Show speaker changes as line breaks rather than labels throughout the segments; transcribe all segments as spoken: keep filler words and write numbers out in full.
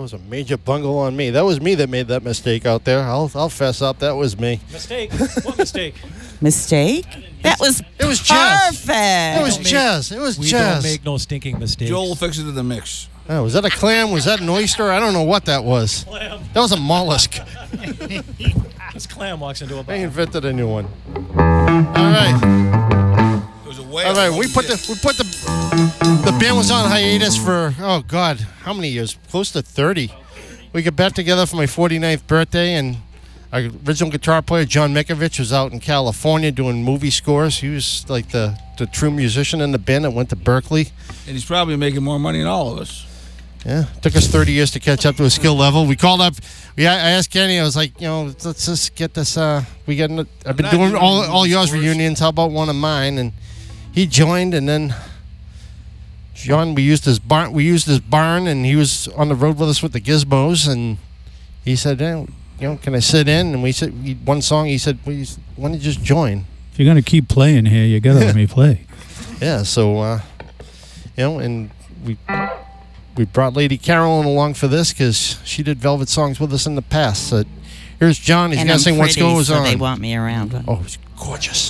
was a major bungle on me. That was me that made that mistake out there. I'll I'll fess up. That was me.
Mistake? What mistake?
Mistake? That was
It was jazz.
perfect.
It was
don't make-
jazz. It was
We
jazz.
don't make no stinking mistakes.
Joel fix it to the mix.
Oh, was that a clam? Was that an oyster? I don't know what that was.
Clam.
That was a mollusk.
This clam walks into a
I
bar.
invented a new one. All right.
It was a whale.
All right, we put the we put the the band was on hiatus for oh god, how many years? Close to thirty. We got back together for my forty-ninth birthday, and our original guitar player John Mikovich was out in California doing movie scores. He was like the the true musician in the band that went to Berkeley.
And he's probably making more money than all of us.
Yeah, took us thirty years to catch up to his skill level. We called up. We I asked Kenny. I was like, you know, let's just get this. Uh, we got. I've been
not
doing
doing
all
movie
all yours
scores.
reunions. How about one of mine? And he joined, and then John. We used his barn. We used his barn, and he was on the road with us with the Gizmos. And he said, hey, you know, can I sit in? And we said we, one song. He said, well, why don't you just join?
If you're gonna keep playing here, you gotta let me play.
Yeah. So, uh, you know, and we. We brought Lady Carolyn along for this because she did Velvet songs with us in the past. So here's John. He's
And
going
I'm
to sing What's
pretty,
Goes
so
On.
they want me around.
Oh, it's gorgeous.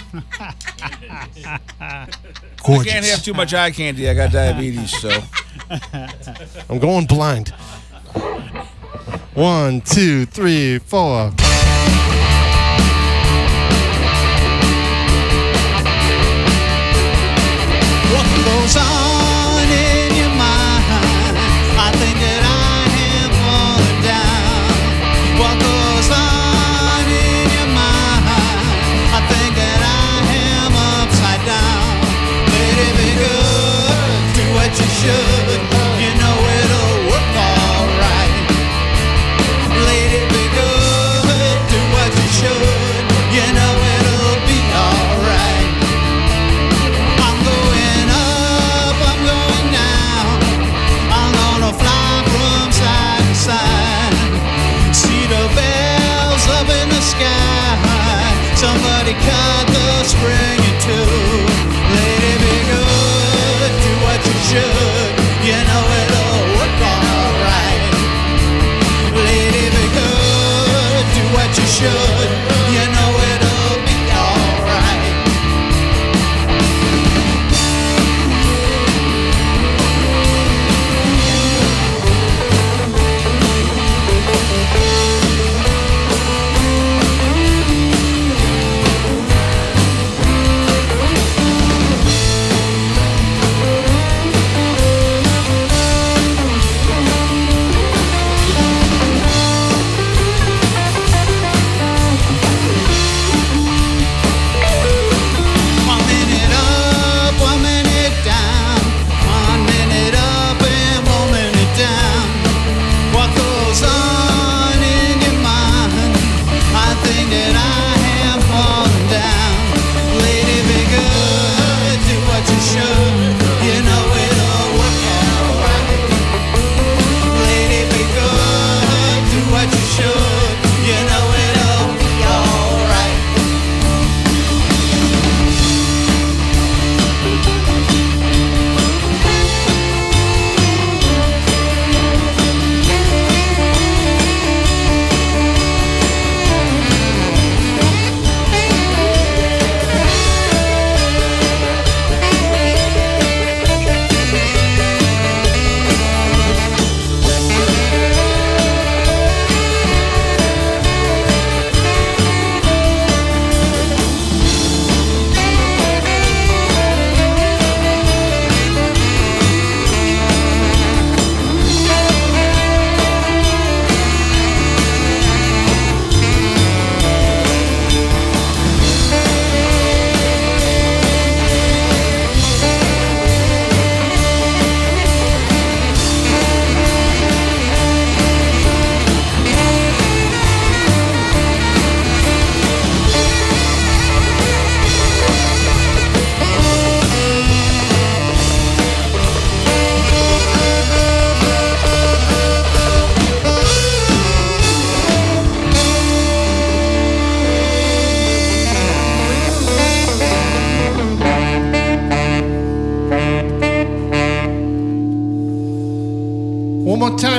I
Gorgeous.
can't have too much eye candy. I got diabetes, so.
I'm going blind. One, two, three, four.
What goes on in your mind? I think that I am falling down. What goes on in your mind? I think that I am upside down. Lady, be good, do what you should. You know it'll work alright. Lady, be good, do what you should. You know it'll be alright. I'm going up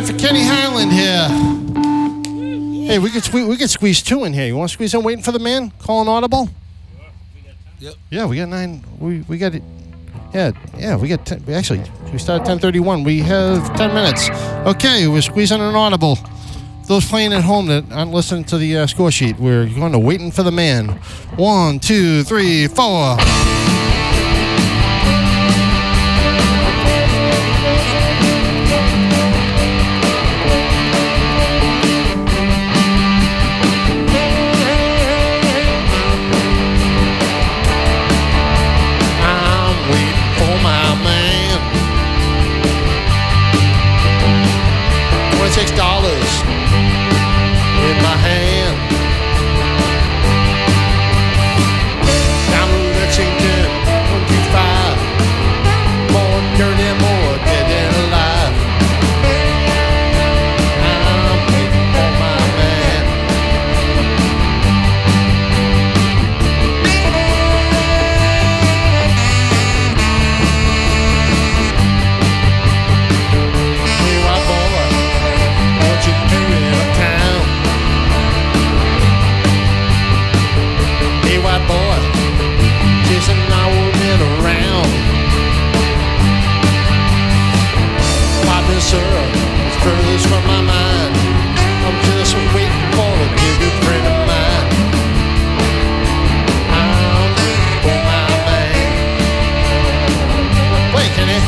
for Kenny Highland here. Hey, we could sque- we could squeeze two in here. You want to squeeze in? Waiting for the man. Calling audible.
Yep.
Yeah, we got nine. We we got it. Yeah, yeah, we got. Ten, we actually we start at ten thirty-one. We have ten minutes. Okay, we're squeezing an audible. Those playing at home that aren't listening to the uh, score sheet, we're going to Waiting for the Man. One, two, three, four.
Six dollars in my hand. Down to Lexington, one two five. More dirty, more dead than alive. I'm waiting for my man. Hey, white boy, what you doing uptown? Hey, white boy, chasing our men around. Why this sir is furthest from my mind. I'm just waiting for a dear good friend of mine. I'm waiting for my man. Wait, Kenny.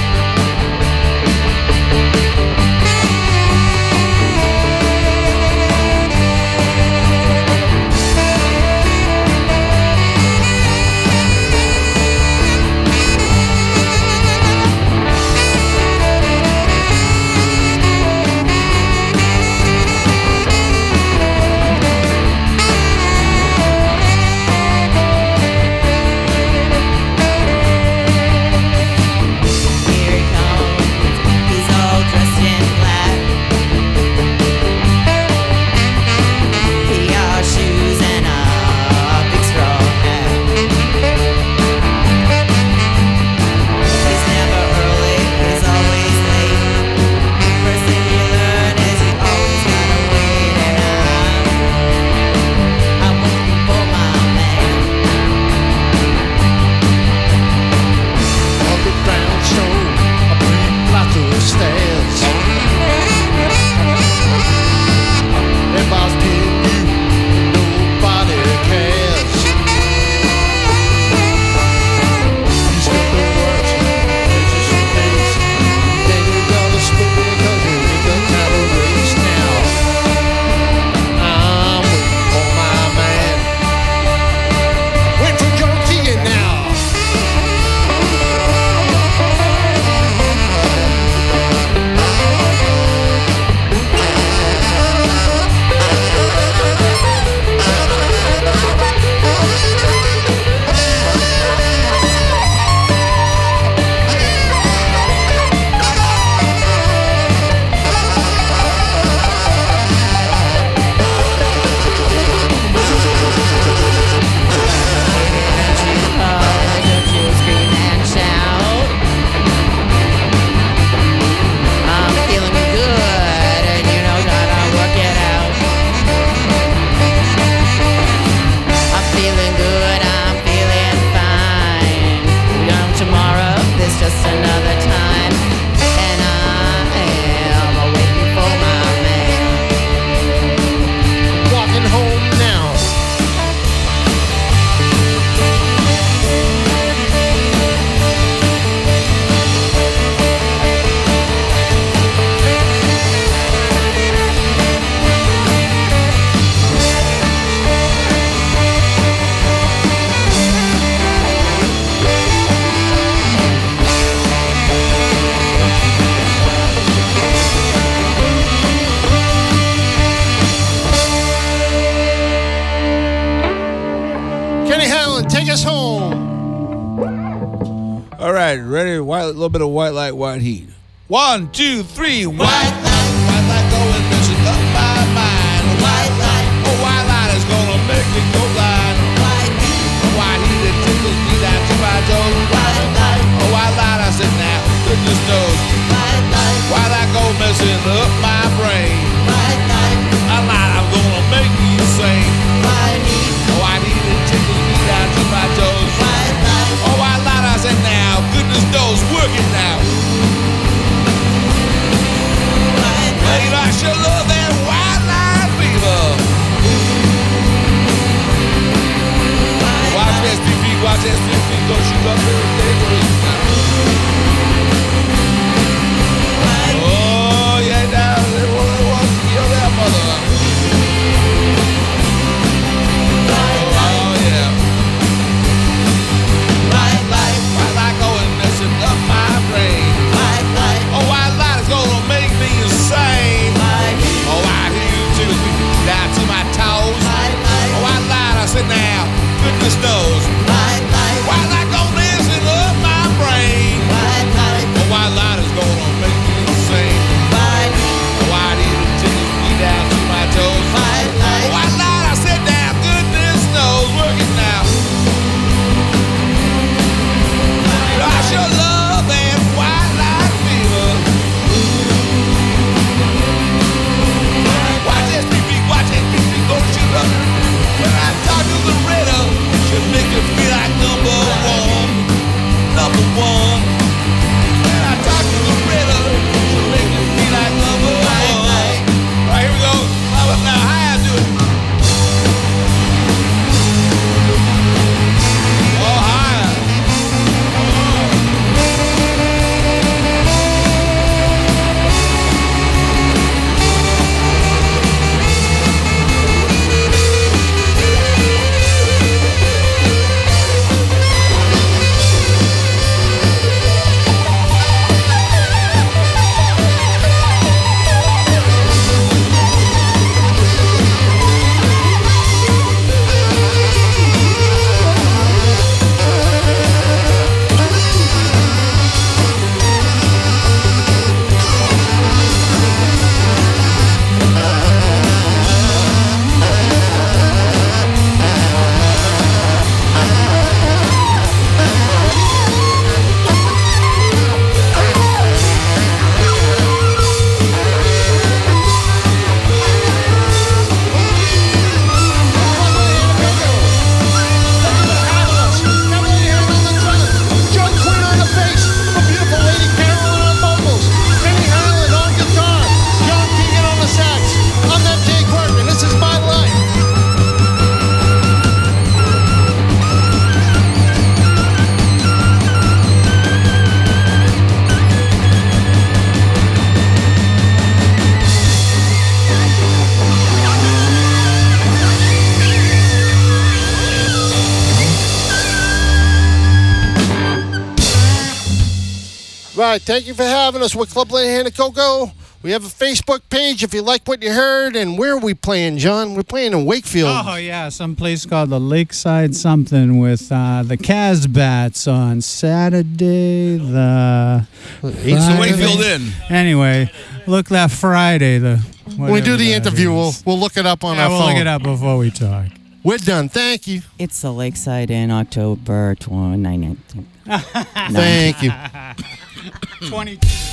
Here he comes. He's all dressed in black. He got shoes and a big straw hat. He's never early. He's always late. First thing you learn is you always gotta wait, and I'm I'm waiting for my man.
Underground show, a big flight of stairs. Everybody's paying you, nobody cares. He's got the words, it's just your face. Then you gotta split because you ain't got time to waste now. I'm waiting for my man. Wait for Joe Keegan now.
Don't you scream and shout. I'm feeling good, and you know gotta work it out. I'm feeling good, I'm feeling fine. Young tomorrow, there's just another time, and I am waiting for my man.
Walking home now. Kenny Highland, take us home.
All right, ready? White, a little bit of white light, white heat. One, two, three. White light, white light going messing up my mind. White light, oh white light is gonna make me go blind. White heat, white heat that tickles me down to my toes. White light, oh white light I said now, goodness knows. White light, white light go messing up my mind.
Right. Thank you for having us with Club Linehan and Go-Go. We have a Facebook page if you like what you heard. And where are we playing, John? We're playing in Wakefield.
Oh, yeah, some place called the Lakeside something with uh, the Casbats on Saturday, the...
It's
the
Friday.
Wakefield Inn.
Anyway, look that Friday. The
When we do the
whatever that
interview, we'll,
is.
we'll look it up on
Yeah,
our
we'll
phone.
look it up before we talk.
We're done. Thank you.
It's the Lakeside in October twenty nineteen.
Thank you.
twenty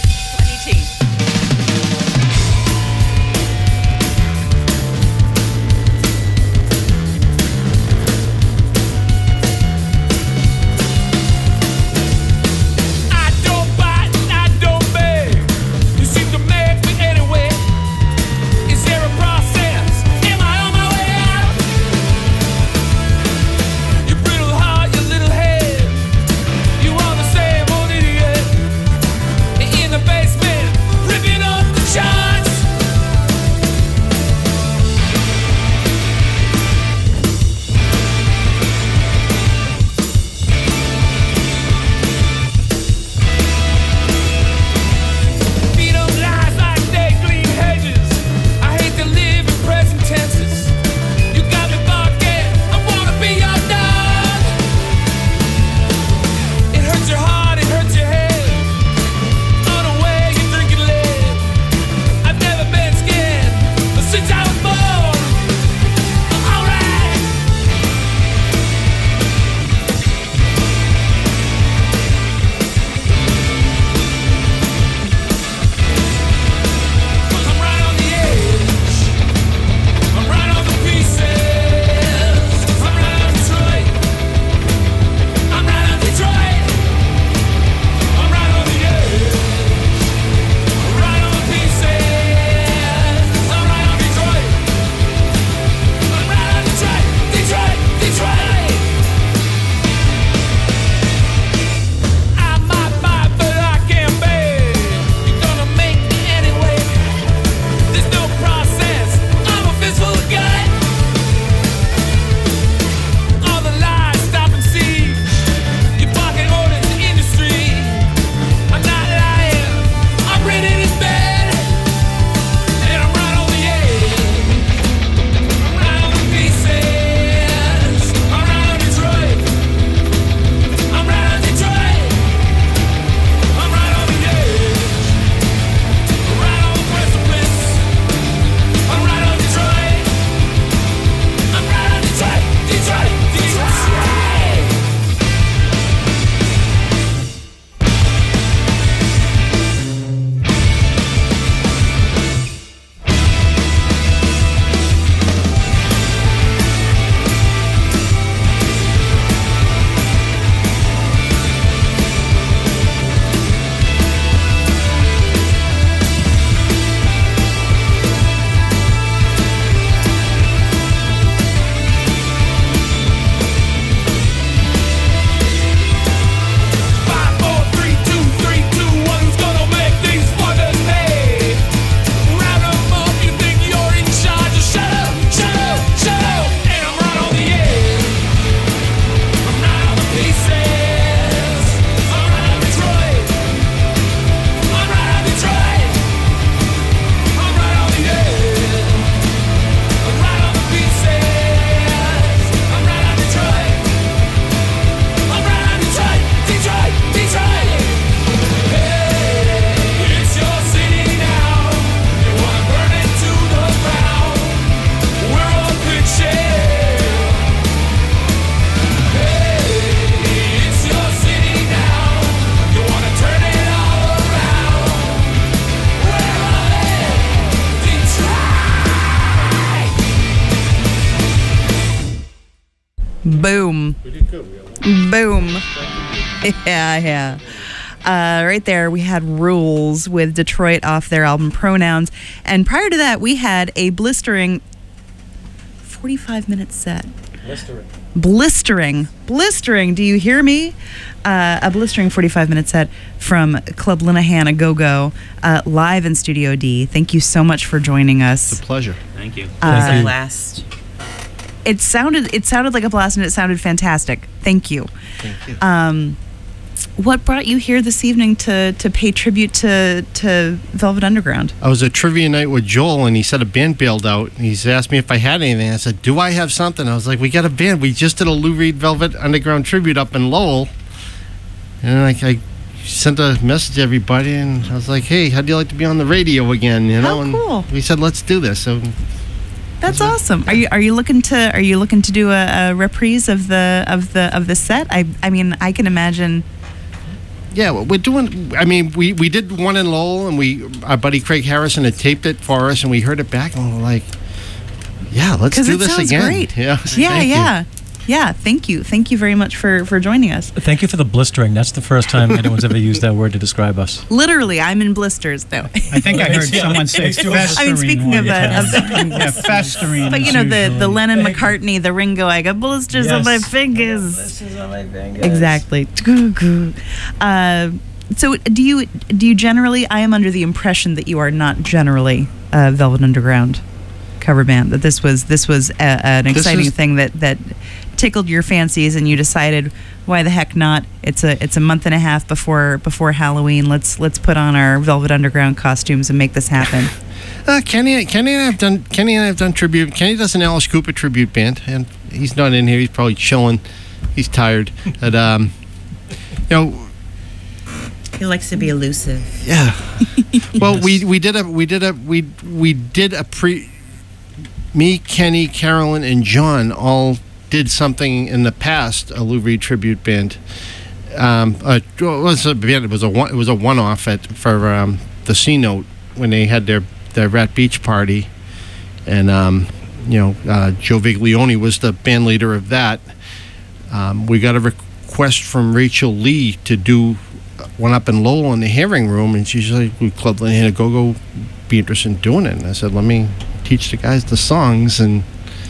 I don't bite, I don't beg. You seem to make me anyway. Is there a process? Am I on my way out? Your brittle heart, your little head. You are the same old idiot in the basement, ripping up the charts. Feet up lies like they green hedges. I hate to live in present tenses. You got me barking, I wanna be your dog. It hurts your heart, it hurts your head. Unaware you're drinking lead. I've never been scared, but since I was born, I'm alright. I'm right on the edge. I'm right on the pieces. I'm right on Detroit. I'm right on Detroit. I'm right on the edge. I'm right on the pieces. I'm right on Detroit. I'm right on Detroit. Detroit, Detroit. I might bite, but I can't beg. You're gonna make me anyway. There's no process. I'm a fistful of gut. All the lies stop and siege. You're barking orders to industry. I'm not lying. I'm ready to bed. And I'm right on the edge. I'm right on the pieces. I'm right on Detroit. I'm right on Detroit. I'm right on the edge. I'm right on the precipice. I'm right on Detroit. I'm right on Detroit. Detroit. Detroit. Five, four, three, two, three, two, one. Who's gonna make these fuckers pay? Round 'em up, you think you're in charge? Just shut up, shut up, shut up. And I'm right on the edge. I'm right on the pieces. I'm right on Detroit. I'm right on Detroit. I'm right on the edge. I'm right on the pieces. I'm right on Detroit. I'm right on Detroit, Detroit, Detroit. Hey, it's your city now. You wanna burn it to the ground. We're all good shit. Hey, it's your city now. You wanna turn it all around. Where are they? Detroit.
Boom. Boom. Yeah, yeah. Uh, right there, we had Rules with Detroit off their album Pronouns. And prior to that, we had a blistering forty-five minute set.
Blistering.
Blistering. Blistering. Do you hear me? Uh, a blistering forty-five minute set from Club Linehan a Go-Go, uh, live in Studio D. Thank you so much for joining us.
Pleasure.
Thank you.
Uh,
It was a blast.
It sounded it sounded like a blast and it sounded fantastic. Thank you.
Thank you.
Um, what brought you here this evening to to pay tribute to to Velvet Underground?
I was at trivia night with Joel, and he said a band bailed out. He's asked me if I had anything. I said, do I have something? I was like, we got a band. We just did a Lou Reed Velvet Underground tribute up in Lowell. And I, I sent a message to everybody, and I was like, hey, how'd you like to be on the radio again? You know,
How
and
cool.
we said, let's do this. So
That's awesome. Are you are you looking to are you looking to do a, a reprise of the of the of the set? I I mean I can imagine.
yeah, well, we're doing. I mean, we, we did one in Lowell, and we our buddy Craig Harrison had taped it for us, and we heard it back, and we we're like, yeah, let's
'Cause
do
it
this
sounds
again.
great.
Yeah,
Yeah,
thank you.
yeah. Yeah, thank you. Thank you very much for, for joining us.
Thank you for the blistering. That's the first time anyone's ever used that word to describe us.
Literally, I'm in blisters though.
I think I heard someone say festering.
I mean, speaking of,
once.
uh, of
yeah, festering.
But you
is
know, the, the
usually-
Lennon McCartney, the Ringo, I got blisters on my
Yes.
fingers.
Blisters on my fingers.
Exactly. Uh, so do you do you generally, I am under the impression that you are not generally a Velvet Underground cover band, that this was this was a, an
This
exciting
is-
thing that, that tickled your fancies, and you decided, why the heck not? It's a it's a month and a half before before Halloween. Let's let's put on our Velvet Underground costumes and make this happen.
Uh, Kenny, Kenny and I have done. Kenny and I have done tribute. Kenny does an Alice Cooper tribute band, and he's not in here. He's probably chilling. He's tired. But um, you know,
He likes to be elusive.
yeah. Well, we we did a we did a we we did a pre. Me, Kenny, Carolyn, and John all did something in the past, a Lou Reed tribute band. Um, uh, it was a band. It was a one. It was a one-off at for um, the C Note when they had their their Rat Beach party, and um, you know uh, Joe Viglione was the band leader of that. Um, we got a request from Rachel Lee to do one up in Lowell in the hearing room, and she's like, "We Club Lane go go be interested in doing it." And I said, "Let me teach the guys the songs," and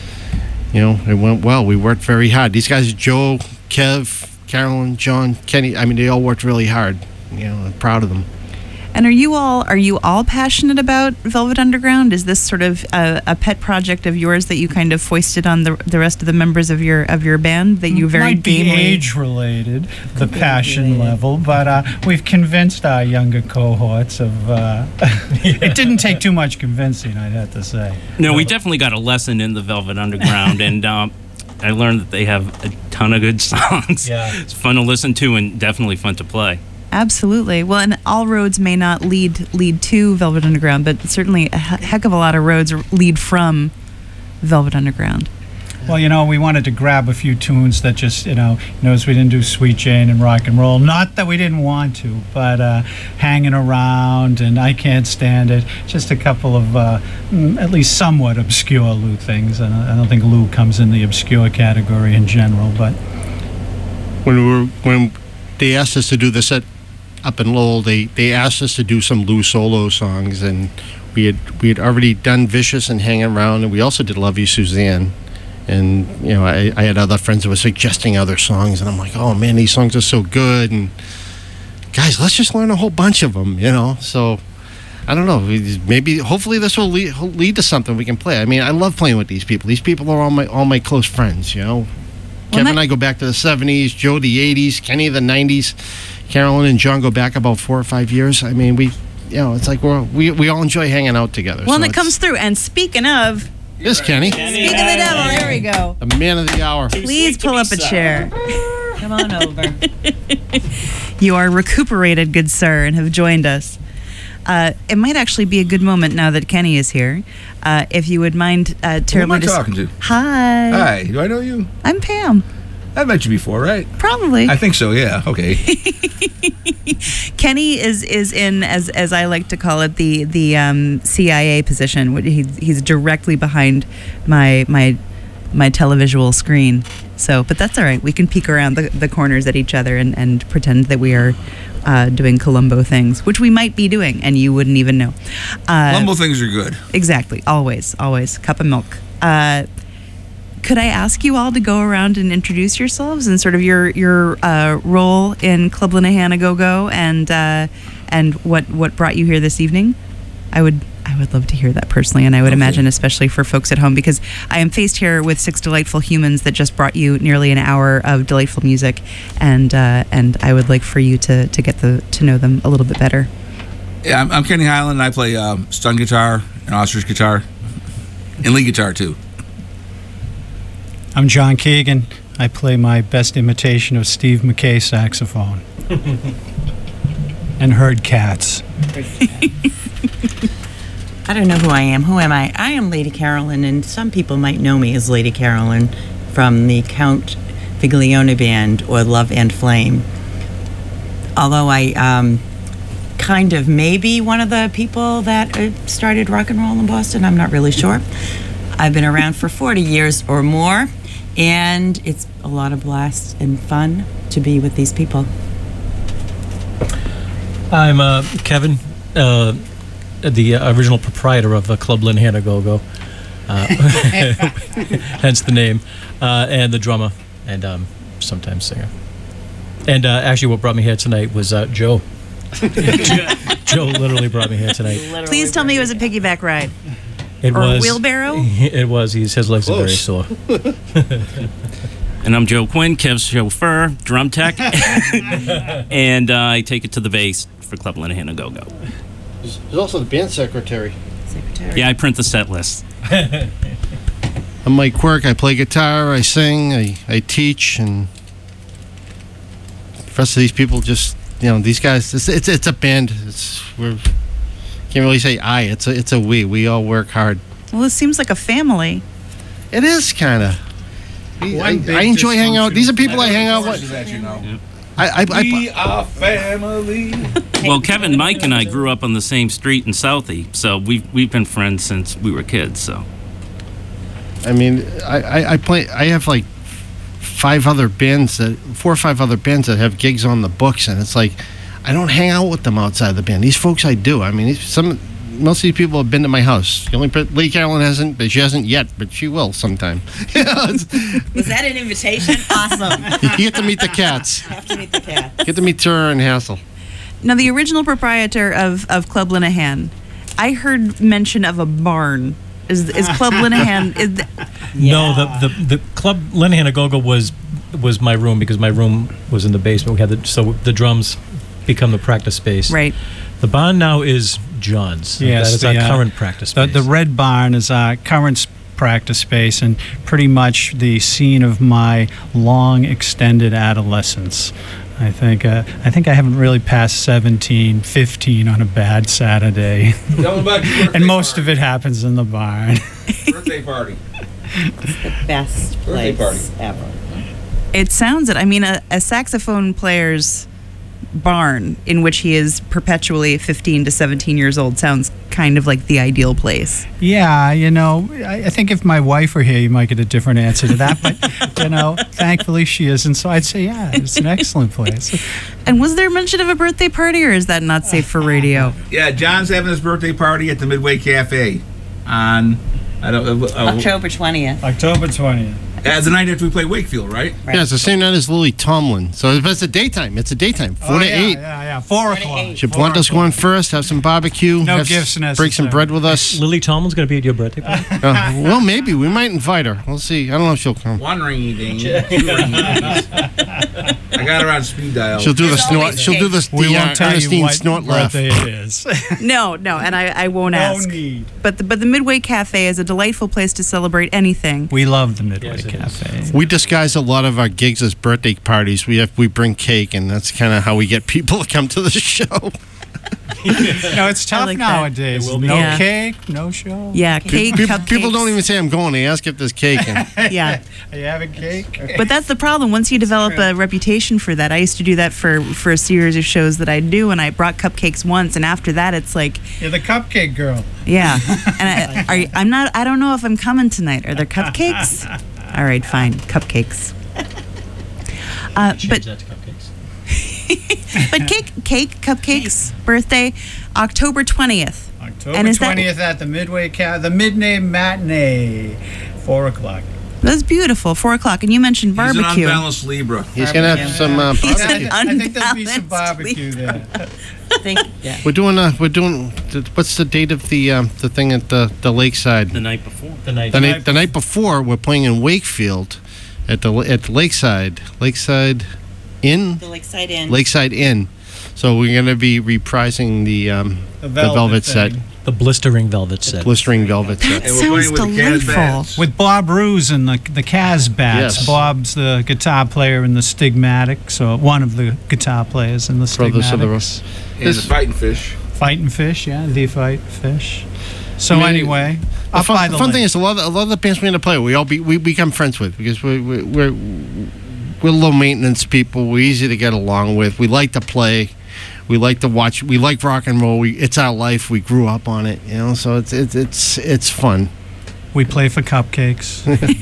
you know, it went well. We worked very hard. These guys, Joe, Kev, Carolyn, John, Kenny, I mean, they all worked really hard. You know, I'm proud of them.
And are you all are you all passionate about Velvet Underground? Is this sort of a, a pet project of yours that you kind of foisted on the the rest of the members of your of your band that you very
might be
gamely?
age related, the passion level, but uh, we've convinced our younger cohorts of. Uh, it didn't take too much convincing, I'd have to say.
No, we definitely got a lesson in the Velvet Underground, and um, I learned that they have a ton of good songs.
Yeah.
It's fun to listen to and definitely fun to play.
Absolutely. Well, and all roads may not lead lead to Velvet Underground, but certainly a he- heck of a lot of roads lead from Velvet Underground.
Well, you know, we wanted to grab a few tunes that just, you know, notice we didn't do Sweet Jane and Rock and Roll. Not that we didn't want to, but uh, Hanging Around and I Can't Stand It. Just a couple of uh, mm, at least somewhat obscure Lou things. And I don't think Lou comes in the obscure category in general, but
When we were when they asked us to do this at up in Lowell, they, they asked us to do some Lou solo songs, and we had we had already done Vicious and Hanging Around, and we also did Love You, Suzanne. And you know, I, I had other friends that were suggesting other songs, and I'm like, oh man, these songs are so good, and guys, let's just learn a whole bunch of them, you know. So I don't know, maybe hopefully this will lead, lead to something we can play. I mean, I love playing with these people. These people are all my all my close friends, you know.
Well,
Kevin
that-
and I go back to the seventies, Joe the eighties, Kenny the nineties, Carolyn and John go back about four or five years. I mean, we, you know, it's like we're, we we all enjoy hanging out together.
Well, and
so
it
it's-
comes through. And speaking of,
This Kenny,
speak of the devil, there we go.
the man of the hour.
Please pull up a chair.
Come on over.
You are recuperated, good sir, and have joined us. Uh, it might actually be a good moment now that Kenny is here. Uh, if you would mind uh,
Who
terribly.
am I
dis-
talking to?
Hi.
Hi, do I know you?
I'm Pam.
I've met you before, right?
Probably.
I think so, yeah. Okay.
Kenny is is in, as as I like to call it, the the um, C I A position. What- He, he's directly behind my my my televisual screen. So, but that's all right. We can peek around the, the corners at each other and, and pretend that we are uh, doing Columbo things, which we might be doing, and you wouldn't even know. Uh,
Lumble things are good.
Exactly. Always, always. Cup of milk. Uh, could I ask you all to go around and introduce yourselves and sort of your your uh, role in Club Linehan A Go Go and uh, and what what brought you here this evening? I would I would love to hear that personally, and I would imagine especially for folks at home, because I am faced here with six delightful humans that just brought you nearly an hour of delightful music, and uh, and I would like for you to to get the to know them a little bit better.
Yeah, I'm, I'm Kenny Highland. I play um, stun guitar and ostrich guitar and lead guitar too.
I'm John Keegan. I play my best imitation of Steve McKay saxophone. And herd cats.
I don't know who I am. Who am I? I am Lady Carolyn, and some people might know me as Lady Carolyn from the Count Viglione Band or Love and Flame. Although I um, kind of may be one of the people that uh, started rock and roll in Boston, I'm not really sure. I've been around for forty years or more, and it's a lot of blast and fun to be with these people.
I'm uh, Kevin, uh, the uh, original proprietor of uh, Club Linhana Go-Go, uh, hence the name, uh, and the drummer, and um, sometimes singer. And uh, actually what brought me here tonight was uh, Joe. Joe literally brought me here tonight.
Please tell me it was a piggyback ride.
It
or
was
a wheelbarrow?
It was. He's, his legs
Close.
are very sore.
And I'm Joe Quinn, Kev's chauffeur, drum tech, and uh, I take it to the bass for Club Linhana Go-Go.
He's he's also the band secretary.
Secretary.
Yeah, I print the set list.
I'm Mike Quirk. I play guitar, I sing, I, I teach, and the rest of these people just, you know, these guys, it's it's, it's a band. It's we're can't really say I. It's a it's a we. We all work hard.
Well, this seems like a family.
It is kind of. I, I enjoy hanging out. These are people I hang out with.
That you know.
I, I, I,
We are family.
Well, Kevin, Mike, and I grew up on the same street in Southie, so we've we've been friends since we were kids. So
I mean, I, I, I play. I have like five other bands that, four or five other bands that have gigs on the books, and it's like I don't hang out with them outside the band. These folks I do. I mean, these- some most of these people have been to my house. The only per- Lee Carolyn hasn't, but she hasn't yet, but she will sometime. You know, it's-
Was that an invitation? Awesome.
you get to meet the cats.
Have to meet the cat.
Get to meet Tura and Hassel.
Now, the original proprietor of, of Club Linehan, I heard mention of a barn. Is is Club Linehan? Is th-
No, the, the the Club Linhana Go-Go was was my room because my room was in the basement. We had the, so the drums become the practice space.
right.
The barn now is John's.
Yes,
that is
the,
our
uh,
current practice
The,
space.
the Red Barn is our current s- practice space and pretty much the scene of my long extended adolescence. I think uh, I think I haven't really passed seventeen, fifteen on a bad Saturday.
Tell them about your birthday
And most
party.
of it happens in the barn.
Birthday party.
Best
Birthday
place
party.
ever.
It sounds it. I mean, a, a saxophone player's barn in which he is perpetually fifteen to seventeen years old sounds kind of like the ideal place.
Yeah, you know, I, I think if my wife were here, you might get a different answer to that. But, you know, thankfully she isn't. So I'd say, yeah, it's an excellent place.
And was there mention of a birthday party, or is that not safe for radio?
Yeah, John's having his birthday party at the Midway Cafe on I don't uh, uh,
October twentieth.
October twentieth.
uh, the night after we play Wakefield, right?
Yeah, it's the same night as Lily Tomlin. So if it's a daytime, it's a daytime. Four
Oh,
to
yeah,
eight.
Yeah, yeah, four o'clock.
Shablondo's going first. Have some barbecue.
No
have,
gifts
Break some
necessary.
bread with us.
Lily Tomlin's going to be at your birthday party?
Uh, well, maybe we might invite her. We'll see. I don't know if she'll come.
One rainy day, two rainy days. I got her on speed dial.
She'll do the
There's
snort.
always
She'll do the,
We
the
won't
uh,
tell you
Ernestine
what
snort laugh.
birthday it is.
No, no, and I, I won't
No
ask.
need.
But the, but the Midway Cafe is a delightful place to celebrate anything.
We love the Midway
Yes, it is.
Cafe.
We disguise a lot of our gigs as birthday parties. We have we bring cake, and that's kind of how we get people to come to the show.
No, it's tough
like that.
nowadays.
It will be.
No
Yeah.
cake, no show.
Yeah, cake,
people,
cupcakes.
people don't even say I'm going. They ask if there's cake. And
Yeah,
Are you having cake?
but that's the problem. Once you develop a reputation for that, I used to do that for for a series of shows that I do, and I brought cupcakes once, and after that, it's like,
You're the cupcake girl.
yeah. And I, are you, I'm not. I don't know if I'm coming tonight. Are there cupcakes? All right, fine, cupcakes. Uh,
Change
but
that to cupcakes.
but cake, cake, cupcakes, birthday, October twentieth.
October
And is that-
twentieth at the Midway Cafe, the Midnight Matinee, four o'clock.
That's beautiful. Four o'clock, and you mentioned
He's an
barbecue.
unbalanced Libra.
He's gonna have some uh,
He's
barbecue.
an
I think there'll be some
unbalanced
barbecue there.
Think, yeah.
We're doing uh we're doing th- what's the date of the um, the thing at the the lakeside?
The night before.
The night.
The night the night before we're playing in Wakefield at the at the Lakeside Lakeside Inn
The Lakeside Inn.
Lakeside Inn. So we're gonna be reprising the um,
The
the
velvet
velvet set,
thing.
The blistering velvet set.
blistering velvet set.
That
And we're
sounds
playing with the Caz
delightful.
bands.
With Bob Ruse and the the Kaz Bats.
Yes.
Bob's the guitar player in the Stigmatics, or one of the guitar players in the
Brothers of the
Stigmatics.
And the Fighting Fish.
Fighting Fish, yeah, the Fight Fish. So
I mean,
anyway,
The
up
fun,
by
the
the
fun thing
lake.
is a lot of a lot of the bands we're gonna play we all be we become friends with because we we we're we're low maintenance people. We're easy to get along with. We like to play. We like to watch. We like rock and roll. We, it's our life. We grew up on it, you know. So it's it's it's it's fun.
We play for cupcakes.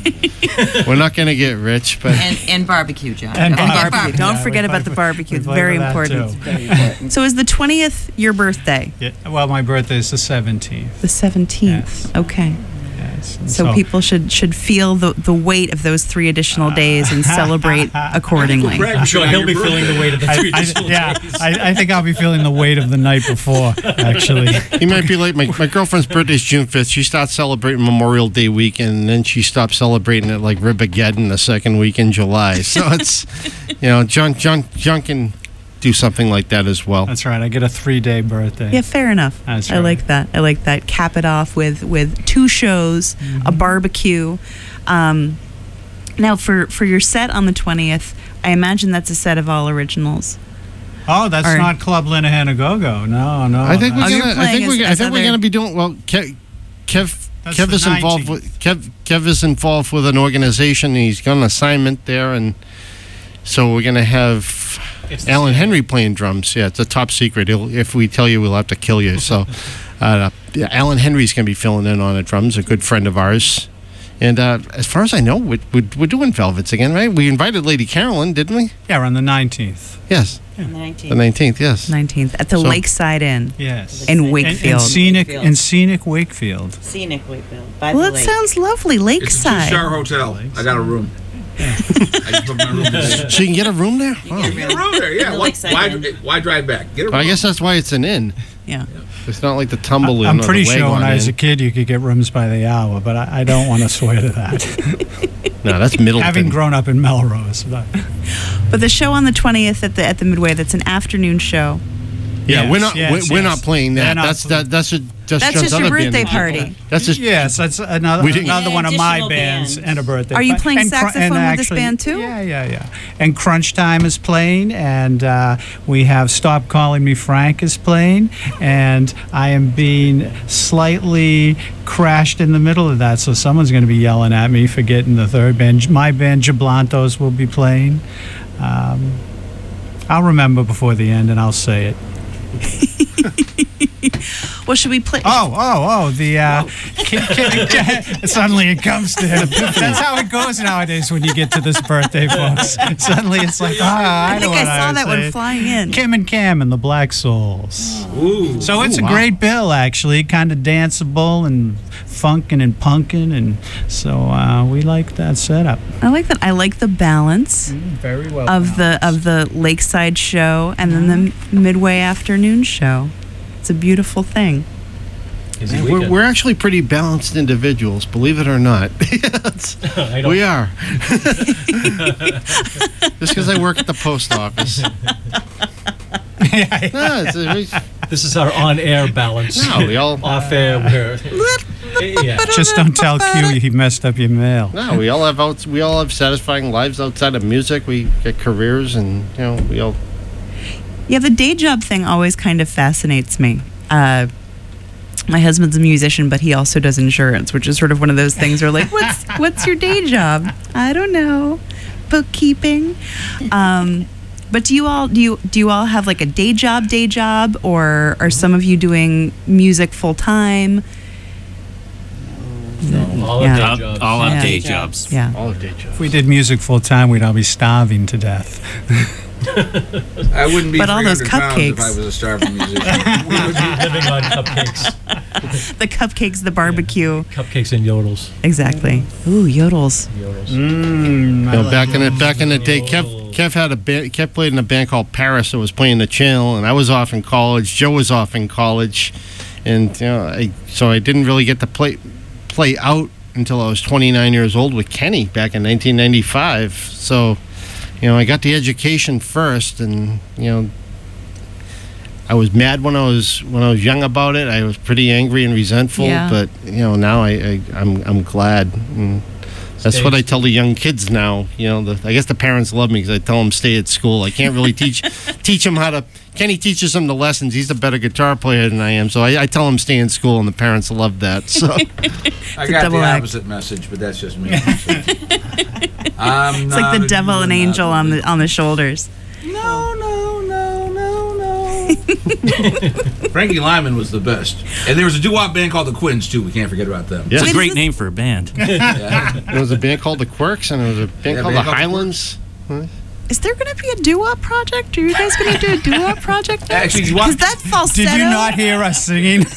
We're not gonna get rich, but
And, and barbecue, John.
And
And
barbecue.
barbecue. Don't
Yeah,
forget
we
about
play
the
for-
barbecue.
we
It's
play
very
for that,
important.
too.
Very important.
So is the twentieth your birthday?
Yeah, well, my birthday is the seventeenth.
The seventeenth.
Yes.
Okay.
Yes. and
So, people should should feel the, the weight of those three additional days and celebrate accordingly.
I'm sure he'll be feeling the weight of the
I,
three
I,
additional
yeah,
days.
I, I think I'll be feeling the weight of the night before, actually.
he might be late. My, my girlfriend's birthday is June fifth. She starts celebrating Memorial Day weekend, and then she stops celebrating it like Ribageddon the second week in July. So it's, you know, John, John, John can do something like that as well.
That's right. I get a three-day birthday.
Yeah, fair enough.
That's
I
right.
like that. I like that. Cap it off with with two shows, a barbecue. Um, now for for your set on the twentieth, I imagine that's a set of all originals.
Oh, that's
Or-
not Club Linnahanagogo. No, no.
I think we're
Oh, you're
gonna. I
playing
think
as-
we're. I
as
think we're
other-
gonna be doing well. Kev, Kev,
That's
Kev
the
is involved
nineteenth.
with Kev. Kev is involved with an organization. He's got an assignment there, and so we're gonna have
It's the
Alan
same.
Henry playing drums. Yeah, it's a top secret. He'll, if we tell you, we'll have to kill you. So, uh, yeah, Alan Henry's gonna be filling in on the drums. A good friend of ours. And uh, as far as I know, we're, we're, we're doing Velvets again, right? We invited Lady Carolyn, didn't we?
Yeah, on the nineteenth.
Yes,
On the nineteenth.
the nineteenth. Yes.
nineteenth at the
So-
Lakeside Inn
Yes.
in
And-
In,
Wakefield.
in scenic,
Wakefield.
in scenic Wakefield.
Scenic Wakefield. By
well,
the
it
lake.
sounds lovely.
It's a
Lakeside.
two-star hotel. I got a room. I just put my room there.
So you can get a room there? Oh.
Get a room there, yeah.
The
Why,
Lakeside
why,
Inn.
why drive back? Get a room.
Well, I guess that's why it's an inn.
Yeah.
It's not like the Tumble Inn
I'm
or
pretty
the
sure when
Wagon
I was a
Inn.
kid you could get rooms by the hour, but I, I don't want to swear to that.
No, that's Middleton.
Having grown up in Melrose. But
But the show on the twentieth at the at the Midway, that's an afternoon show.
yeah,
Yes,
we're not
yes,
we're, we're
yes.
not playing
They're
that.
not
That's
pl-
that, that's a, just
That's
John's
just your
other band.
birthday party.
That's just
yes, that's another
We didn't-
another one of my
Additional
bands
bands.
and a birthday.
Are you
But-
playing
and cr-
saxophone
and
with this
actually-
band too?
Yeah, yeah, yeah. And Crunch Time is playing, and uh, we have Stop Calling Me Frank is playing, and I am being slightly crashed in the middle of that, so someone's going to be yelling at me for getting the third band. My band Jablantos will be playing. Um, I'll remember before the end, and I'll say it.
Well, should we play?
Oh, oh, oh! The uh, ki- ki- suddenly it comes to him. That's how it goes nowadays when you get to this birthday, folks. Suddenly it's like, ah, I,
I
know
think I
what
saw
was
that one
saying.
flying in.
Kim and Cam and the Black Souls.
Ooh.
So it's
Ooh,
a
wow.
great bill, actually, kind of danceable and funkin' and punkin', and so uh, we like that setup.
I like that. I like the balance
Very well
of the of the Lakeside show and then the Midway afternoon show. It's a beautiful thing.
Busy
we're,
weekend.
we're actually pretty balanced individuals, believe it or not. It's-
I don't-
we are. Just because I work at the post office.
yeah,
No, it's a, we-
This is our on-air balance.
no, we all
Off-air, we're yeah.
just don't tell Q he messed up your mail.
no, we all have out, we all have satisfying lives outside of music. We get careers, and you know, we all.
Yeah, the day job thing always kind of fascinates me. Uh, my husband's a musician, but he also does insurance, which is sort of one of those things where, like, what's what's your day job? I don't know, bookkeeping. Um, but do you all do you do you all have like a day job, day job, or are some of you doing music full time?
All
Yeah.
of
All,
day jobs.
all have
Yeah.
day jobs.
Yeah.
All of day jobs.
If we did music full time, we'd all be starving to death.
I wouldn't be
But all those
three hundred pounds if
cupcakes.
I was a starving musician.
We would be living on cupcakes.
The cupcakes, the barbecue.
Cupcakes and yodels.
Exactly. Ooh, yodels.
Yodels.
Mm,
You know, back in the back in the day, Kev Kev had a band, Kev played in a band called Paris that was playing the channel, and I was off in college. Joe was off in college, and you know, I, so I didn't really get to play play out until I was twenty-nine years old with Kenny back in nineteen ninety-five. So, you know, I got the education first, and you know, I was mad when I was when I was young about it. I was pretty angry and resentful,
Yeah.
but you know, now I, I I'm I'm glad. And that's what I tell the young kids now. You know, the, I guess the parents love me because I tell them stay at school. I can't really teach teach them how to. Kenny teaches them the lessons. He's a better guitar player than I am, so I, I tell them stay in school, and the parents love that. So
I
It's a
got the
double act.
opposite message, but that's just me. I'm
It's like the devil and angel on the on the shoulders.
No, no, no, no, no. Frankie Lyman was the best. And there was a doo-wop band called the Quins, too. We can't forget about them.
Yeah.
It's a
Wait,
great
is it-
name for a band.
Yeah.
there was a band called the Quirks, and there was a band
Yeah,
called
band
the
called the
Highlands.
Is there going to be a doo-wop project? Are you guys going to do a doo-wop project?
Actually, you
Because
want-
that falsetto.
Did you not hear us singing?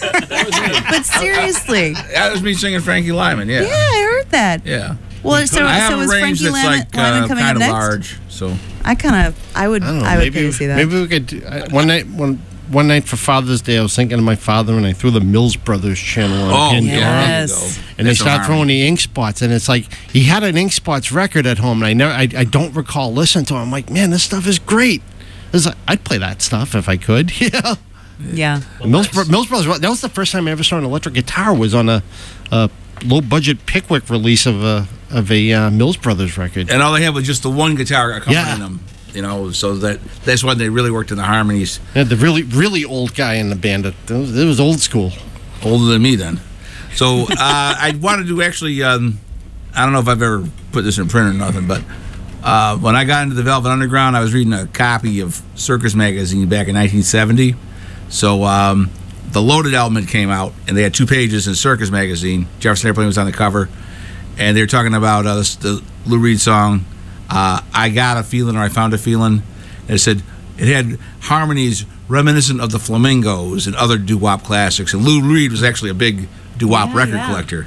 But seriously,
That was me singing Frankie Lyman, yeah.
yeah, I heard that.
Yeah.
Well, so
I have
so
a
is
range
Frankie
that's
Lyman,
like
Lyman
uh,
coming up
kind of
next?
large, so...
I kind of, I would,
I don't know.
I would
maybe
pay to see that.
maybe we could. do- I- One night, one one night for Father's Day, I was thinking of my father, and I threw the Mills Brothers channel on
Oh,
Pandora.
yeah.
Yes.
There you go.
And they
That's
start
an
throwing
army.
the ink spots, and it's like he had an ink spots record at home, and I never, I, I don't recall listening to it. I'm like, man, this stuff is great. It's like, I'd play that stuff if I could. Yeah.
Yeah.
Mills, Bro- Mills Brothers. That was the first time I ever saw an electric guitar. Was on a, a low budget Pickwick release of a of a uh, Mills Brothers record.
And all they had was just the one guitar accompanying
Yeah.
them, you know, so that that's when they really worked in the harmonies.
They had the really really old guy in the band. It was, it was old school.
Older than me then. So uh, I wanted to actually, um, I don't know if I've ever put this in print or nothing, but uh, when I got into the Velvet Underground, I was reading a copy of Circus Magazine back in nineteen seventy. So um, the Loaded album had came out, and they had two pages in Circus Magazine. Jefferson Airplane was on the cover, and they were talking about uh, this, the Lou Reed song, uh, I Got a Feeling, or I Found a Feeling. And it said it had harmonies reminiscent of the Flamingos and other doo-wop classics. And Lou Reed was actually a big doo-wop
Yeah,
record
yeah.
collector.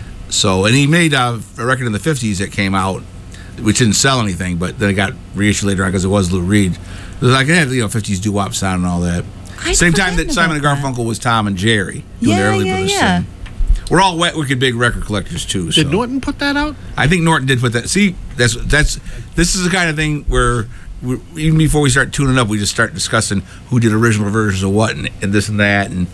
So, and he made uh, a record in the fifties that came out, which didn't sell anything, but then it got reissued later on because it was Lou Reed. It was like it had, you know, fifties doo-wop sound and all that.
I'd
Same time that
forgotten
Simon and
about that.
Garfunkel was Tom and Jerry doing
Yeah,
their early
yeah,
brothers
yeah.
thing. We're all wet, wicked big record collectors too. So.
Did Norton put that out?
I think Norton did put that. See, that's that's this is the kind of thing where we, even before we start tuning up, we just start discussing who did original versions of what and, and this and that. And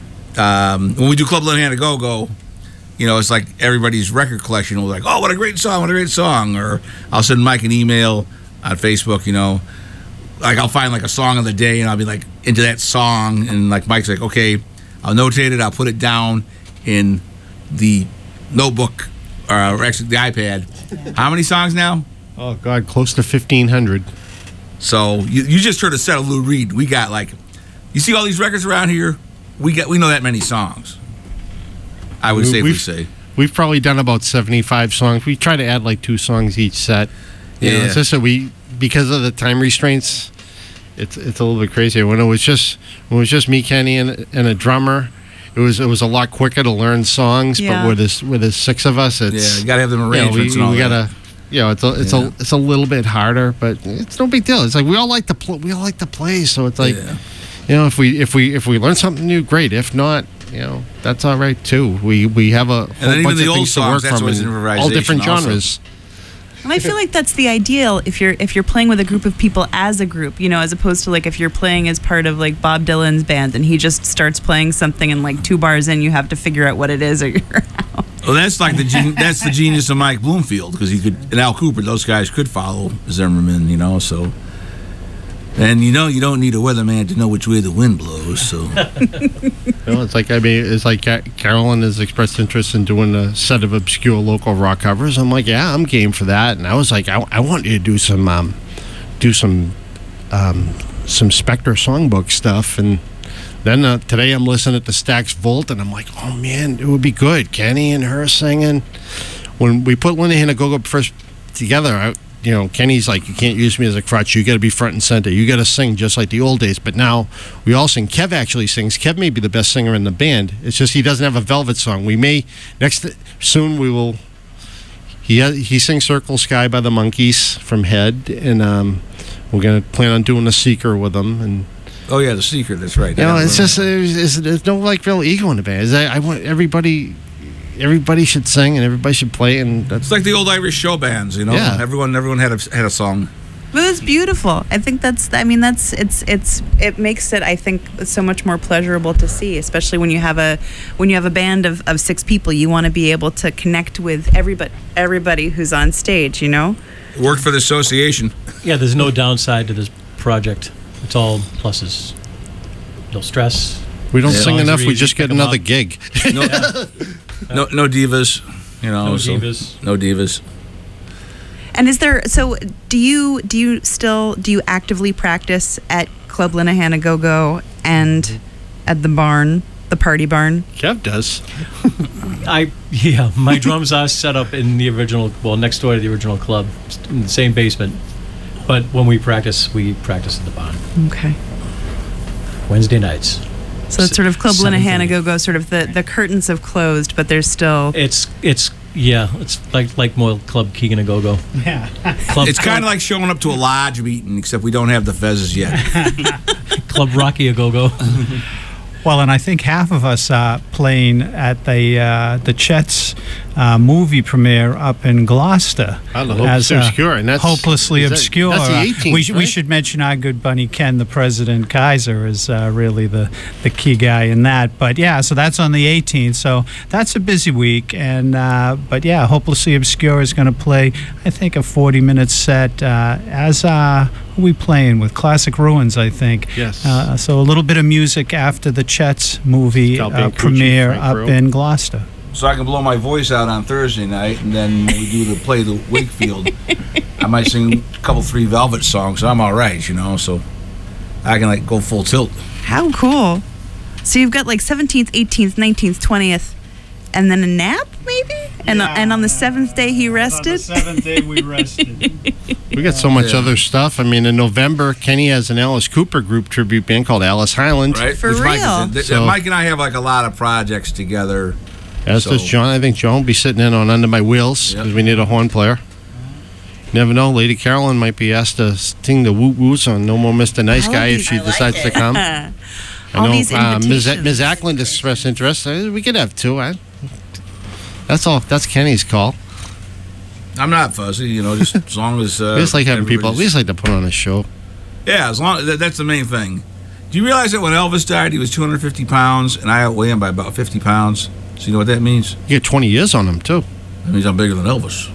um, when we do Club Little Hand a Go Go, you know, it's like everybody's record collection will be like, oh, what a great song, what a great song. Or I'll send Mike an email on Facebook, you know, like I'll find like a song of the day and I'll be like into that song. And like Mike's like, okay, I'll notate it, I'll put it down in the notebook, or actually the iPad. How many songs now?
Oh God, close to fifteen hundred.
So you, you just heard a set of Lou Reed. We got like, you see all these records around here. We got we know that many songs. I would
We-
safely
we've-
say.
We've probably done about seventy-five songs. We try to add like two songs each set. You know,
Yeah.
it's just that we, because of the time restraints, it's it's a little bit crazy. When it was just when it was just me, Kenny, and, and a drummer, it was it was a lot quicker to learn songs.
Yeah.
But with this with the six of us, it's
Yeah, you gotta have them
you know,
arrangements
we,
and all
we
that.
gotta. You know, it's a it's
Yeah.
a it's a little bit harder, but it's no big deal. It's like we all like to pl- we all like to play, so it's like,
Yeah.
you know, if we if we if we learn something new, great. If not, you know, that's all right too. We we have a whole
then even
bunch
the
of
old
things to
songs,
work
that's
from
always
in
improvisation
all different
also.
genres.
And I feel like that's the ideal if you're if you're playing with a group of people as a group, you know, as opposed to like if you're playing as part of like Bob Dylan's band and he just starts playing something and like two bars in you have to figure out what it is or you're out.
Well, that's like the gen- that's the genius of Mike Bloomfield because he could and Al Cooper. Those guys could follow Zimmerman, you know. So, and you know, you don't need a weatherman to know which way the wind blows. So,
You know, it's like I mean, it's like Ca- Carolyn has expressed interest in doing a set of obscure local rock covers. I'm like, yeah, I'm game for that. And I was like, I, I want you to do some, um, do some, um, some Spectre songbook stuff. And then uh, today I'm listening to Stax Volt, and I'm like, oh man, it would be good. Kenny and her singing. When we put Linda Hannah Go-Go first together, I, you know, Kenny's like, you can't use me as a crutch. You got to be front and center. You got to sing just like the old days. But now we all sing. Kev actually sings. Kev may be the best singer in the band. It's just he doesn't have a Velvet song. We may next soon we will. He he sings "Circle Sky" by the Monkees from Head, and um, we're gonna plan on doing "The Seeker" with them. And
Oh yeah, the Seeker. That's right.
you know, it's just there's, it's, there's no like real ego in the band. It's, I, I want everybody. Everybody should sing and everybody should play, and that's
It's like the old Irish show bands, you know.
Yeah.
Everyone, everyone had a had a song.
But it's beautiful. I think that's. I mean, that's. It's. It's. It makes it. I think so much more pleasurable to see, especially when you have a when you have a band of, of six people. You want to be able to connect with everybody. Everybody who's on stage. You know.
It worked for the association.
Yeah, there's no downside to this project. It's all pluses. No stress.
we don't
Yeah.
sing
Songs
enough.
are
We
easy
just
to
get
pick 'em
another
up.
gig.
No, no, no divas. You know.
No
so-
divas.
No divas.
And is there? So do you? Do you still? Do you actively practice at Club Linnahana Go Go and at the barn, the party barn?
Kev does.
I yeah, my drums are set up in the original, well, next door to the original club, in the same basement. But when we practice, we practice at the barn
Okay.
Wednesday nights.
So it's sort of Club
Seven
Linnahana
thirty.
Go Go. Sort of the the curtains have closed, but there's still.
It's it's yeah, it's like like more Club Keegan and Go Go.
Yeah.
Club
It's kind of like showing up to a lodge meeting, except we don't have the fezzes yet.
Club Rocky a Go Go.
Well, and I think half of us are playing at the uh, the Chet's uh, movie premiere up in Gloucester.
Oh, the Hopelessly
as, uh,
Obscure, and that's-
Hopelessly
is that-
Obscure.
that's the
Uh,
eighteenth,
we, sh- we
right?
should mention our good buddy Ken, the President Kaiser, is uh, really the, the key guy in that. But yeah, so that's on the eighteenth. So that's a busy week. And uh, but yeah, Hopelessly Obscure is going to play, I think, a forty minute set. Uh, as uh, who are we playing with? Classic Ruins, I think.
Yes.
Uh, so a little bit of music after the Chet's movie
Cal
uh,
Bancucci,
premiere
Frank
up
Rowe.
in Gloucester.
So I can blow my voice out on Thursday night, and then when we do the play the Wakefield, I might sing a couple, three Velvet songs. So I'm all right, you know. So I can like go full tilt.
How cool! So you've got like seventeenth, eighteenth, nineteenth, twentieth, and then a nap maybe, and
Yeah.
and on the seventh day he rested.
seventh day we rested.
We got so much
Yeah.
other stuff. I mean, in November, Kenny has an Alice Cooper group tribute band called Alice Highland.
Right?
For
Which Mike is
real?
in. Th-
So-
Mike and I have like a lot of projects together.
As
So-
does John. I think John will be sitting in on Under My Wheels
Yep.
because we need a horn player. Never know. Lady Carolyn might be asked to sing the woot woots on No More Mister Nice
I
Guy
like
if
these-
she
I like
decides to come. I
All
know
these
uh, Miz
invitations.
Miz Ackland expressed interest. Uh, We could have two. I, that's all. That's Kenny's call.
I'm not fussy, you know, just as long as. Uh,
We just like having people. We
everybody's-
just like to put on a show.
Yeah, as long that, that's the main thing. Do you realize that when Elvis died, he was two hundred fifty pounds, and I outweigh him by about fifty pounds? So you know what that means?
You get twenty years on him too.
That means I'm bigger than Elvis.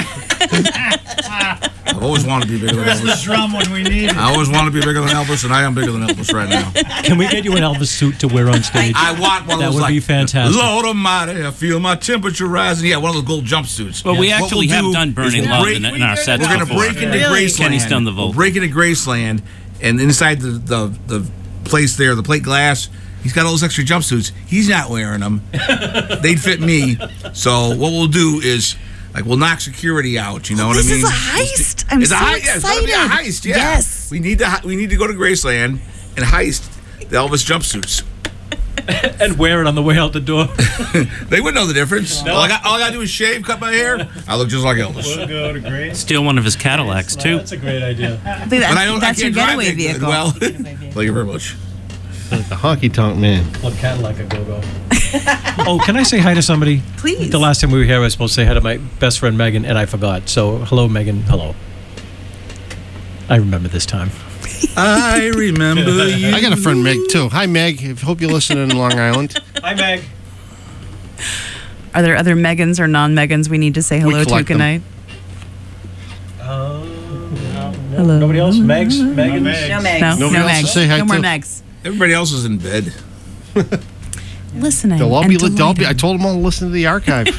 I've always wanted to be bigger than Elvis.
Drum when we need it.
I always wanted to be bigger than Elvis, and I am bigger than Elvis right now.
Can we get you an Elvis suit to wear on stage?
I want one of
That
those.
would
like,
be fantastic.
Lord Almighty, I feel my temperature rising. Yeah, one of those gold jumpsuits.
But we
What
actually
we'll
have
do
done
is
Burning
we'll
Love
break-
in, in our sets
We're going to
before.
break into
Really?
Graceland.
Kenny's done the vocal.
We'll break into Graceland, and inside the, the, the place there, the plate glass, he's got all those extra jumpsuits. He's not wearing them. They'd fit me. So what we'll do is, like, we'll knock security out. You know what
This
I mean?
is a heist. I'm
it's
so
a heist. Yeah, it's gonna be a
excited.
heist. Yeah.
Yes.
We need to. hi- We need to go to Graceland and heist the Elvis jumpsuits.
And wear it on the way out the door.
They wouldn't know the difference. All, I got, all I gotta do is shave, cut my hair. I look just like Elvis.
Go to great.
Steal one of his Cadillacs too.
That's a great idea.
I think that's,
But I don't.
that's
I
your
can't drive
getaway
that good.
vehicle.
Well, thank you very much.
The honky tonk man.
Club Cadillac a Go Go. Oh, can I say hi to somebody?
Please.
The last time we were here, I was supposed to say hi to my best friend Megan, and I forgot. So, hello, Megan. Hello. I remember this time.
I remember you.
I got a friend Meg too. Hi Meg. I hope you're listening in Long Island.
Hi, Meg.
Are there other Megans or non-Megans we need to say hello to
collect them.
tonight?
Uh, no,
Hello.
Nobody else? Megs? Megans?
No, Meg.
No,
Nobody
no
else to
Megs.
say hi
no more
to?
Megs.
Everybody else is in bed.
Listening.
They'll all
and
be. They'll be. I
delighting.
told them all to listen to the archive.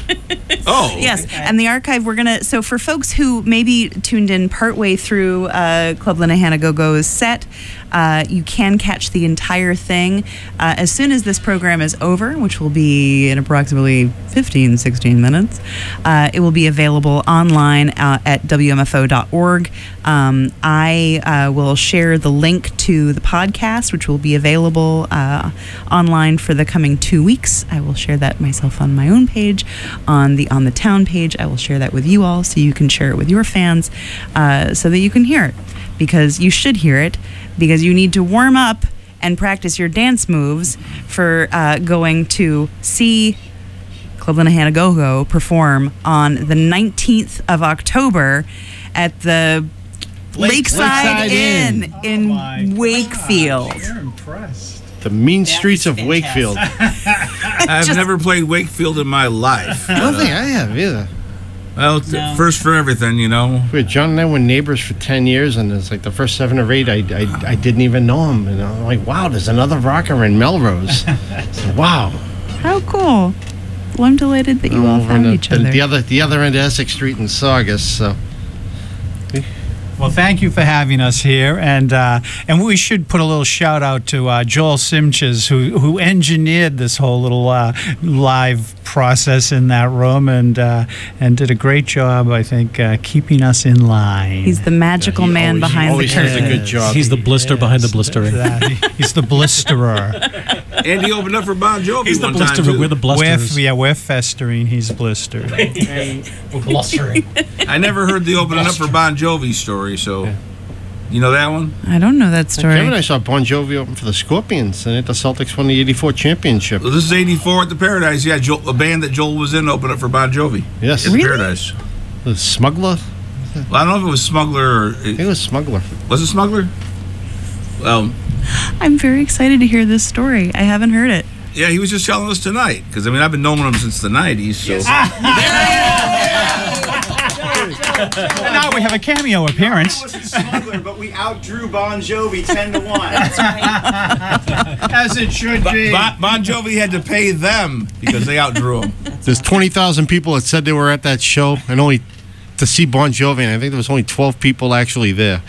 Oh.
Yes, and the archive, we're going to, so for folks who maybe tuned in partway through uh, Club Linnahannah Go-Go's set, uh, you can catch the entire thing uh, as soon as this program is over, which will be in approximately fifteen, sixteen minutes. Uh, it will be available online uh, at W M F O dot org. Um, I uh, will share the link to the podcast, which will be available uh, online for the coming two weeks. I will share that myself on my own page, on the on the town page. I will share that with you all so you can share it with your fans uh, so that you can hear it, because you should hear it, because you need to warm up and practice your dance moves for uh, going to see Club Linnahannah Go-Go perform on the nineteenth of October at the Lakeside,
Lakeside
Inn
Inn.
in
my
Wakefield.
You're impressed.
The mean streets of Wakefield.
I've
Just-
never played Wakefield in my life.
I don't think I have either.
Well, it's the first for everything, you know.
We, John and I were neighbors for ten years, and it's like the first seven or eight, I, I, I didn't even know him. And I'm like, wow, there's another rocker in Melrose. So, wow.
How cool. Well, I'm delighted that you all
Over in
found
the,
each
the,
other.
the other the other end of Essex Street in Saugus. So
Well, thank you for having us here, and uh, and we should put a little shout out to uh, Joel Simches, who who engineered this whole little uh, live process in that room, and uh, and did a great job, I think, uh, keeping us in line.
He's the magical
he
man
always-
behind the
always does
curtain.
a good job.
He's the blister behind the blistering.
That- he's the blisterer.
And he opened up for Bon Jovi
He's the
one time,
blisterer.
too.
We're the
We're,
blusters.
yeah, we're festering. He's blistered.
We're blustering.
I never heard the opening up for Bon Jovi story, so... You know that one?
I don't know that story.
Kevin and I saw Bon Jovi open for the Scorpions, and at the Celtics won the eighty-four championship.
Well, this is eighty-four at the Paradise. Yeah, Joel, a band that Joel was in opened up for Bon Jovi.
Yes.
At the
Really?
Paradise.
The Smuggler?
Well, I don't know if it was Smuggler or...
I think it was Smuggler.
Was it Smuggler? Well,
I'm very excited to hear this story. I haven't heard it.
yeah, he was just telling us tonight. Because, I mean, I've been knowing him since the nineties, so...
And now we have a cameo appearance.
wasn't Smuggler, but we outdrew Bon Jovi ten to one.
As it should be.
Bon, bon Jovi had to pay them because they outdrew him.
There's twenty thousand people that said they were at that show, and only to see Bon Jovi, and I think there was only twelve people actually there.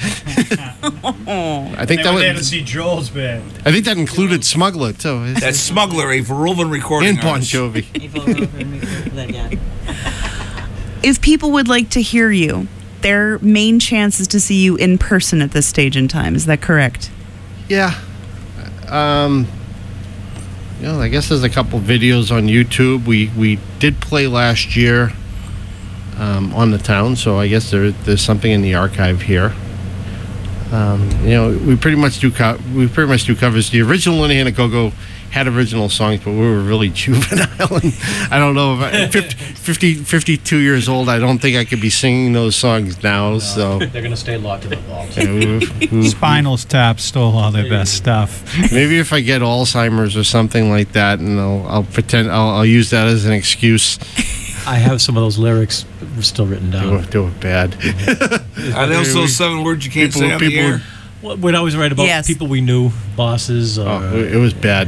I think
They
that
were there to
was,
see Joel's band.
I think that included Smuggler too.
That's Smuggler, a Verhoeven recording
And Bon
artist.
Jovi.
If people would like to hear you, their main chance is to see you in person at this stage in time. Is that correct?
Yeah. Um, you know, I guess there's a couple videos on YouTube. We we did play last year um, on the town, so I guess there there's something in the archive here. Um, you know, we pretty much do co- we pretty much do covers. The original Linnahannah Go-Go had original songs, but we were really juvenile. And I don't know if I, fifty, fifty, fifty-two years old. I don't think I could be singing those songs now. So
They're going to stay locked in the vault.
you know, we- we-
Spinal Tap stole all their best stuff.
Maybe if I get Alzheimer's or something like that, and I'll, I'll pretend I'll, I'll use that as an excuse.
I have some of those lyrics still written
Do it,
down.
do it bad.
Are those those seven words you can't
People-
say on the
people-
air?
Well, We'd always write about
Yes.
people we knew, bosses. Or,
Oh, it was bad.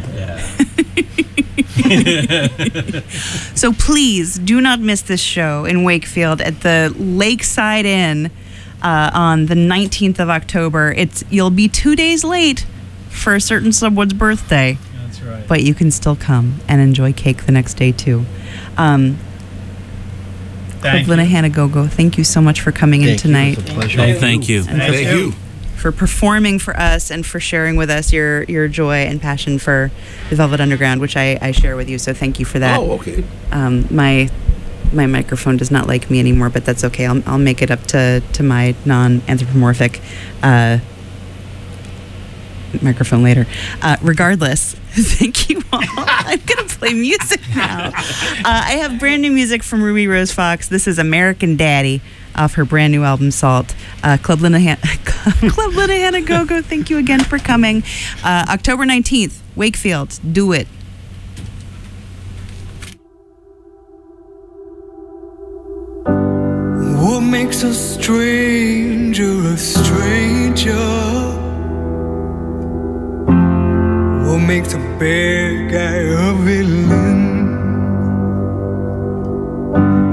yeah.
So please do not miss this show in Wakefield at the Lakeside Inn uh, on the nineteenth of October. It's you'll be two days late for a certain someone's birthday,
That's right.
but you can still come and enjoy cake the next day too. Um,
Thank
Club Linnahannah Go-Go, thank you so much for coming in
Thank you.
tonight.
It was a pleasure.
Oh, thank you.
And
Thank
for,
you.
for performing for us and for sharing with us your, your joy and passion for the Velvet Underground, which I, I share with you. So thank you for that.
Oh, okay.
Um, my my microphone does not like me anymore, but that's okay. I'll, I'll make it up to, to my non-anthropomorphic uh, microphone later. Uh, regardless, thank you all. I'm going to play music now. Uh, I have brand new music from Ruby Rose Fox. This is American Daddy off her brand new album, Salt. Uh, Club Linnahannah, Club Linnahannah Go-Go, thank you again for coming. Uh, October nineteenth, Wakefield. Do it.
What makes a stranger a stranger? What makes a bad guy a villain?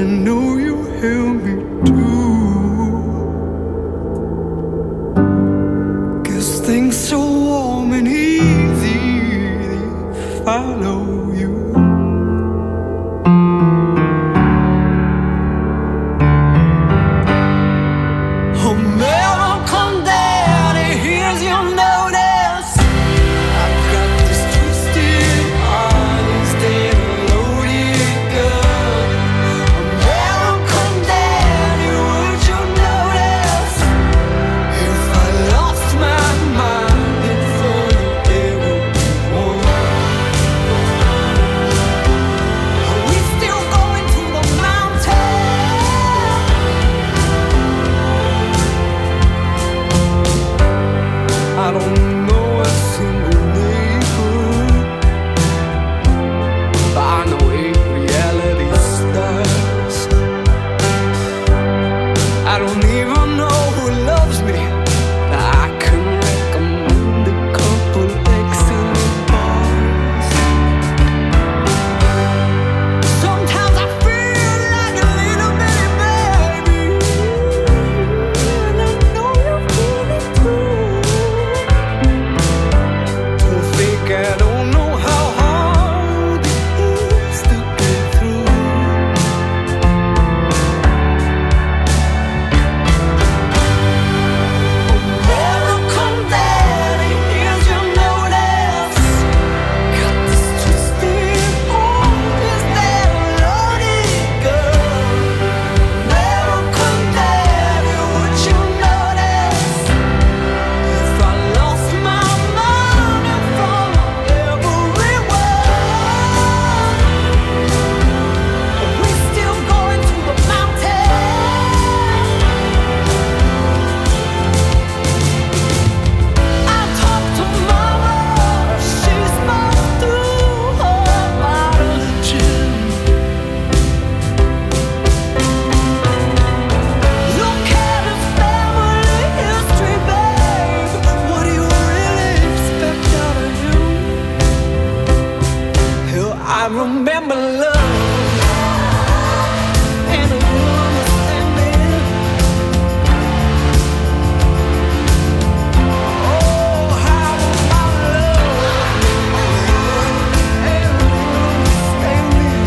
I know you help me too. Guess things so warm and easy, they follow you. Oh, never come down and here's your notice. I've got this twisted heart instead of loaded gun. Oh, never come down and would you notice if I lost my mind in front of everyone? Are we still going to the mountain? I don't know a single neighbor, but I know if reality starts. I don't even know who loves me, but I can recommend a couple excellent bars. Sometimes I feel like a little bitty baby, and I know you feel it too. Don't think I don't know how hard it is to get through. Never come down and here's your notice. Got this twisted heart instead of loaded gun. Never come down and would you notice if I lost my mind in front of everyone? Are we still going to the mountain? I talked to Mama, she smokes through her bottle of gin. Look at his family history, babe. What do you really expect out of him? Hell, I remember love and a understanding. Oh, how my love and understanding.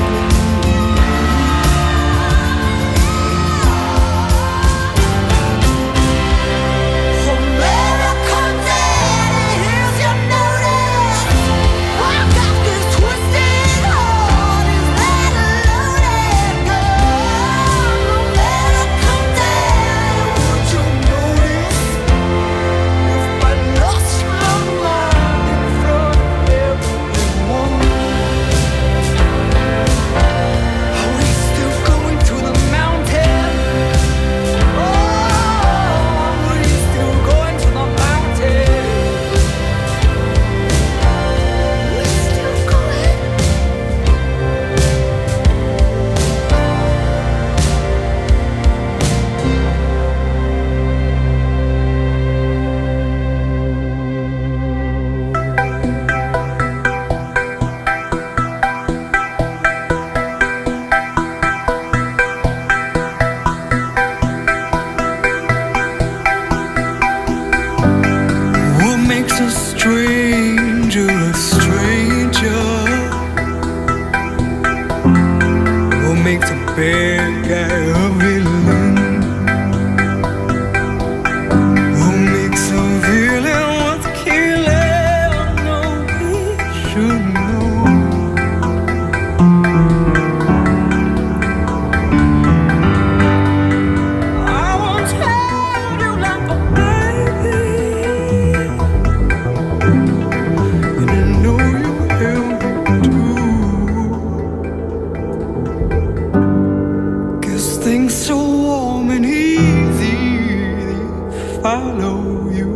America, Daddy, here's your notice. I got this twisted heart, is that a loaded gun? America, Daddy, would you notice if I lost my mind in front of everyone? Are we still going to the mountain? Oh, are we still going to the mountain? We're still going. What makes a stranger a stranger? What makes a bad guy a villain? What makes a villain worth killing? No, we should know. I won't tell you like a baby, and I know you help me too. Guess things so warm and easy, they follow you.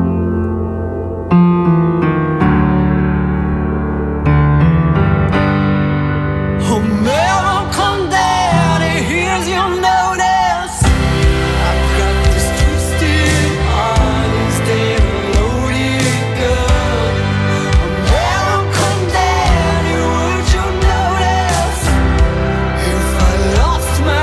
Oh, never come down and here's your notice. I've got this twisted heart instead of loaded gun. Oh, never come down and would you notice if I lost my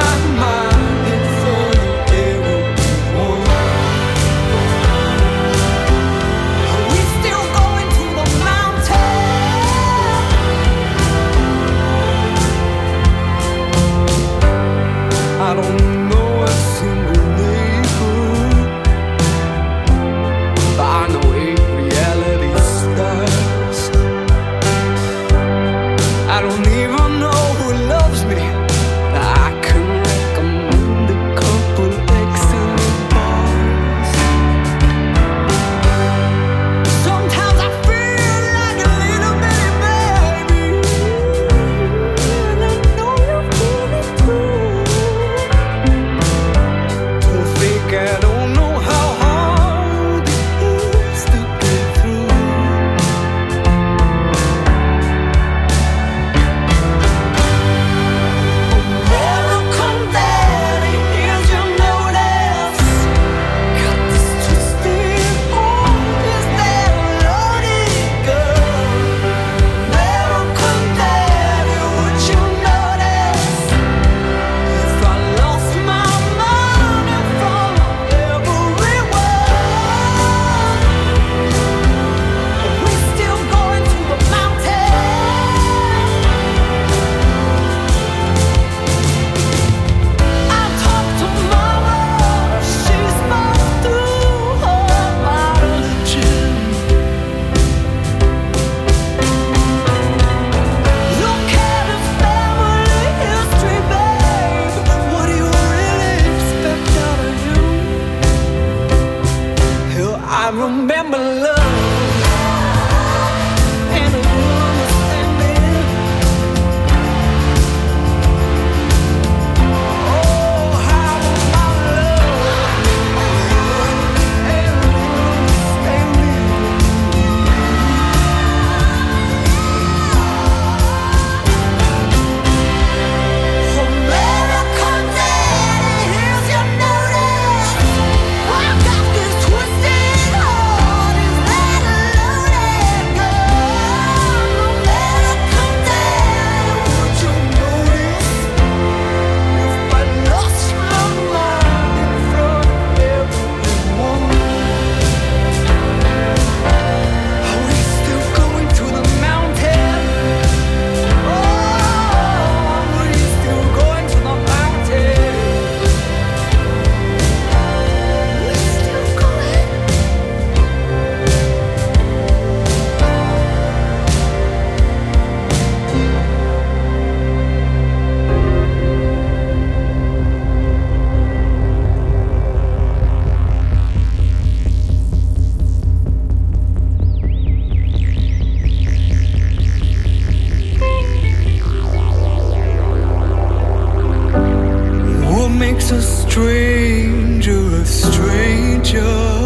makes a stranger a stranger.